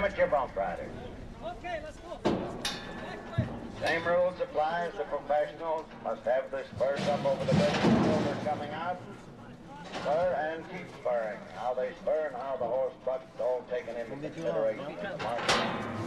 Amateur bump riders. Okay, let's go. Same rules apply as the professionals. Must have their spurs up over the bit until they're coming out. Spur and keep spurring. How they spur and how the horse bucks, all taken into consideration in the market.